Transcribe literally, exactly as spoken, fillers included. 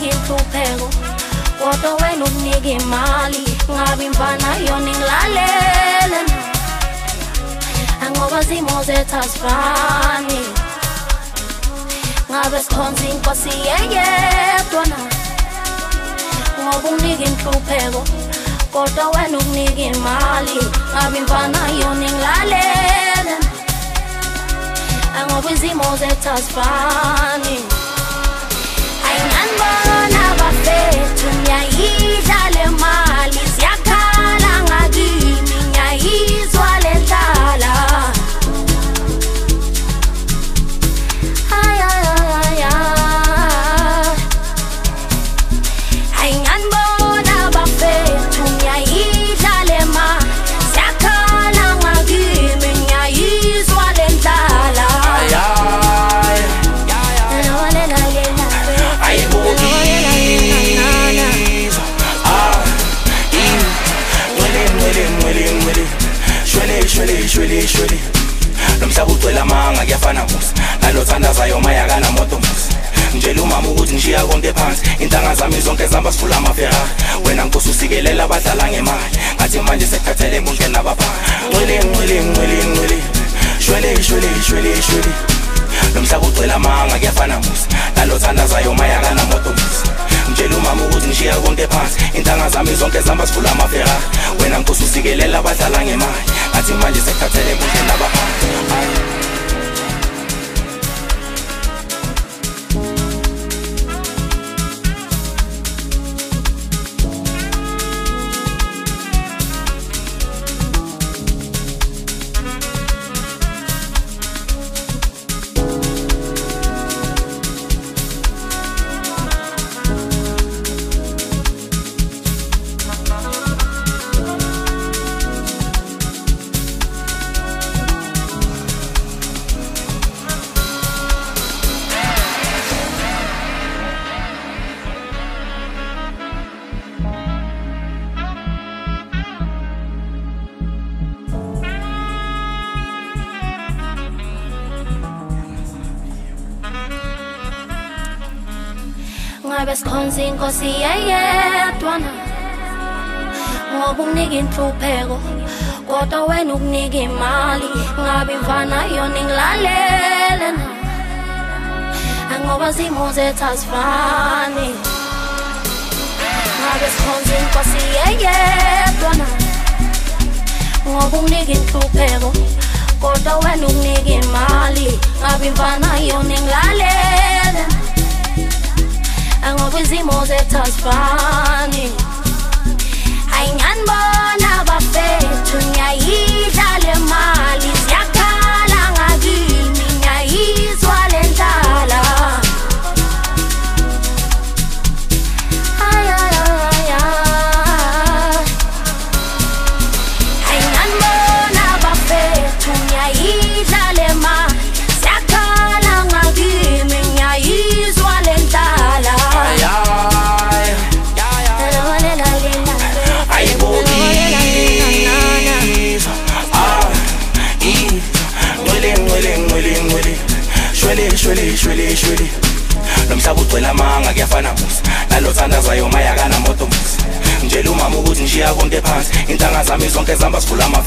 unika inhlupheko kodwa wena ukunika imali ngabe mfana yona ngilalele ngoba zimo zethu azifani ngabe sikhonza inkosi yeyedwa na ngoba unika inhlupheko kodwa wena ukunika imali ngabe mfana yona ngilalele ngoba izimo zethu azifani ayinganibona bafethu ngiyayidla le mali siyakhala ngakimi ngiyayizwa le ndlala ay ay ay ay ayinganibona bafethu ngiyayidla le mali siyakhala ngakimi ngiyayizwa le ndlala Shwele shwele shwele Lomhlaba ugcwele amanga kuyafana musa Nalothandazayo maya kana moto musa Ngitshela umama ukuthi ngishiya konke phansi Intanga zami zonke zihamba sifula amaFerrari Wena nkosi usikelela abadlala ngemali Ngathi manje sekuthathele bonke nabaphansi Ngcwele ngcwele ngcwele ngcwele Shwele shwele shwele shwele Lomhlaba ugcwele amanga kuyafana musa Nalothandazayo maya kana moto musa Ngitshela umama ukuthi ngishiya konke phansi Intanga zami zonke zihamba sifula amaFerrari Wena nkosi usikelela abadlala ngemali Ngathi manje sekuthathele bonke nabaphansi ngabe sikhonza inkosi yeyedwa na ngoba unika inhlupheko kodwa wena ukunika imali ngabe mfana yona ngilalele na ngoba zimo zethu azifani ngabe sikhonza inkosi yeyedwa na ngoba unika inhlupheko kodwa wena ukunika imali ngabe mfana yona ngilalele ngoba izimo zethu azifani ayinganibona bafethu ngiyayidla le mali siyakhala ngakimi ngiyayizwa le ndlala ay ay ay ay ayinganibona bafethu ngiyayidla le mali siyakhala ngakimi ngiyayizwa le ndlala Shwele shwele shwele Lomhlaba ugcwele amanga kuyafana musa Nalothandazayo maya kana moto musa Ngitshela umama ukuthi ngishiya konke phansi Intanga zami zonke zihamba sifula amaFerrari